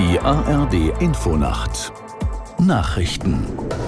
Die ARD Infonacht Nachrichten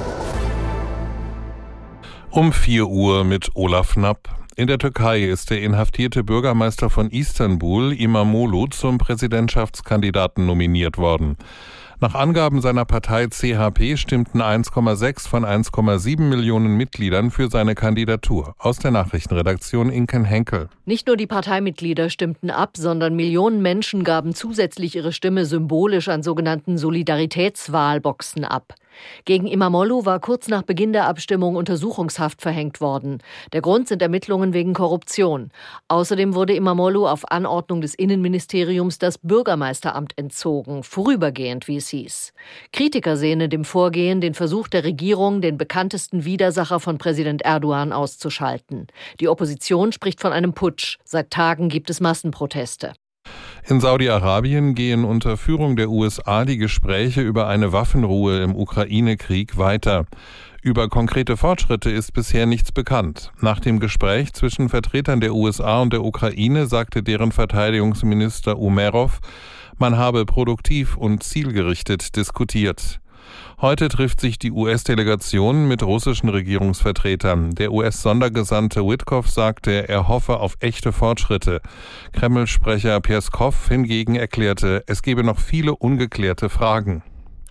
Um 4 Uhr mit Olaf Knapp. In der Türkei ist der inhaftierte Bürgermeister von Istanbul, İmamoğlu, zum Präsidentschaftskandidaten nominiert worden. Nach Angaben seiner Partei CHP stimmten 1,6 von 1,7 Millionen Mitgliedern für seine Kandidatur. Aus der Nachrichtenredaktion Inken Henkel. Nicht nur die Parteimitglieder stimmten ab, sondern Millionen Menschen gaben zusätzlich ihre Stimme symbolisch an sogenannten Solidaritätswahlboxen ab. Gegen İmamoğlu war kurz nach Beginn der Abstimmung Untersuchungshaft verhängt worden. Der Grund sind Ermittlungen wegen Korruption. Außerdem wurde İmamoğlu auf Anordnung des Innenministeriums das Bürgermeisteramt entzogen, vorübergehend, wie es hieß. Kritiker sehen in dem Vorgehen den Versuch der Regierung, den bekanntesten Widersacher von Präsident Erdogan auszuschalten. Die Opposition spricht von einem Putsch. Seit Tagen gibt es Massenproteste. In Saudi-Arabien gehen unter Führung der USA die Gespräche über eine Waffenruhe im Ukraine-Krieg weiter. Über konkrete Fortschritte ist bisher nichts bekannt. Nach dem Gespräch zwischen Vertretern der USA und der Ukraine sagte deren Verteidigungsminister Umerov, man habe produktiv und zielgerichtet diskutiert. Heute trifft sich die US-Delegation mit russischen Regierungsvertretern. Der US-Sondergesandte Witkoff sagte, er hoffe auf echte Fortschritte. Kreml-Sprecher Peskov hingegen erklärte, es gebe noch viele ungeklärte Fragen.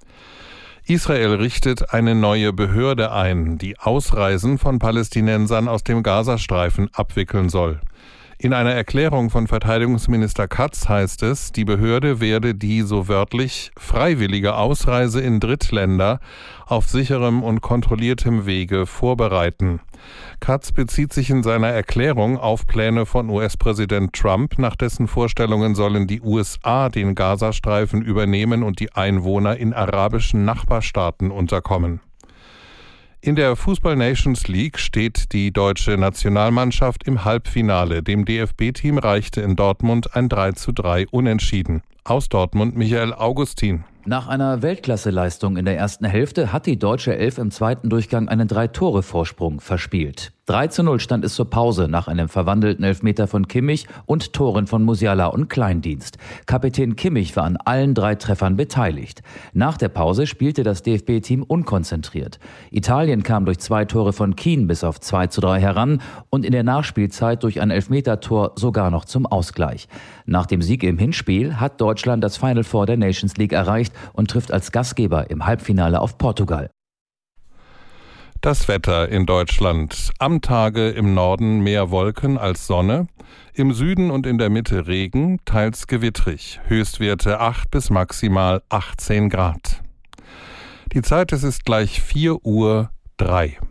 Israel richtet eine neue Behörde ein, die Ausreisen von Palästinensern aus dem Gazastreifen abwickeln soll. In einer Erklärung von Verteidigungsminister Katz heißt es, die Behörde werde die, so wörtlich, freiwillige Ausreise in Drittländer auf sicherem und kontrolliertem Wege vorbereiten. Katz bezieht sich in seiner Erklärung auf Pläne von US-Präsident Trump, nach dessen Vorstellungen sollen die USA den Gazastreifen übernehmen und die Einwohner in arabischen Nachbarstaaten unterkommen. In der Fußball-Nations League steht die deutsche Nationalmannschaft im Halbfinale. Dem DFB-Team reichte in Dortmund ein 3:3 Unentschieden. Aus Dortmund Michael Augustin. Nach einer Weltklasseleistung in der ersten Hälfte hat die deutsche Elf im zweiten Durchgang einen 3-Tore-Vorsprung verspielt. 3:0 stand es zur Pause nach einem verwandelten Elfmeter von Kimmich und Toren von Musiala und Kleindienst. Kapitän Kimmich war an allen 3 Treffern beteiligt. Nach der Pause spielte das DFB-Team unkonzentriert. Italien kam durch 2 Tore von Keane bis auf 2:3 heran und in der Nachspielzeit durch ein Elfmetertor sogar noch zum Ausgleich. Nach dem Sieg im Hinspiel hat Deutschland das Final Four der Nations League erreicht und trifft als Gastgeber im Halbfinale auf Portugal. Das Wetter in Deutschland. Am Tage im Norden mehr Wolken als Sonne, im Süden und in der Mitte Regen, teils gewittrig. Höchstwerte 8 bis maximal 18 Grad. Die Zeit, es ist gleich 4:03 Uhr.